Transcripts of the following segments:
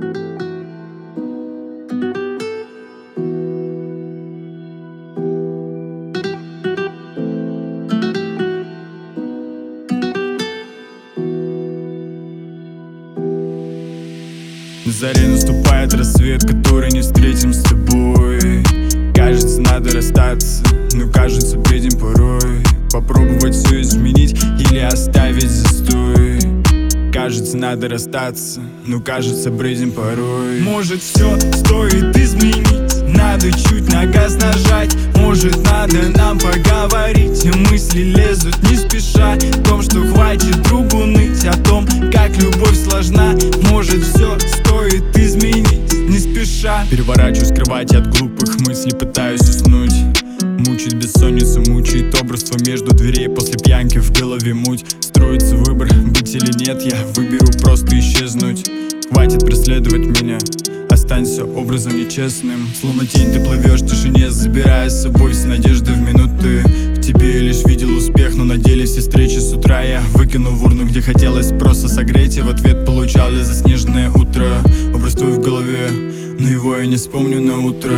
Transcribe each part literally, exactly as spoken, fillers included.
На заре наступает рассвет, который не встретим с тобой. Кажется, надо расстаться, но кажется, бредим порой. Попробовать все изменить или оставить застой. Кажется, надо расстаться, но кажется, бредим порой. Может, все стоит изменить, надо чуть на газ нажать. Может, надо нам поговорить, мысли лезут не спеша. О том, что хватит другу ныть, о том, как любовь сложна. Может, все стоит изменить, не спеша. Переворачиваюсь в кровати от глупых мыслей, пытаюсь уснуть. Мучает бессонница, мучает образство между дверей. После пьянки в голове муть. Строится выбор, быть или нет, я выберу просто исчезнуть. Хватит преследовать меня, останься образом нечестным. Словно тень ты плывешь в тишине, забирая с собой все надежды в минуты. В тебе лишь видел успех, но на деле все встречи с утра я выкинул в урну, где хотелось просто согреть. И в ответ получал я заснеженное утро. Образ твой в голове, но его я не вспомню на утро.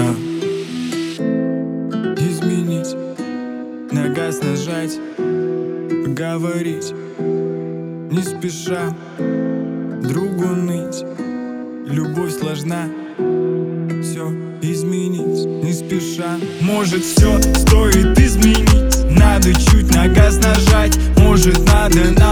Изменить, на газ нажать, поговорить, не спеша, другу ныть. Любовь сложна, все изменить, не спеша. Может, все стоит изменить, надо чуть на газ нажать. Может, надо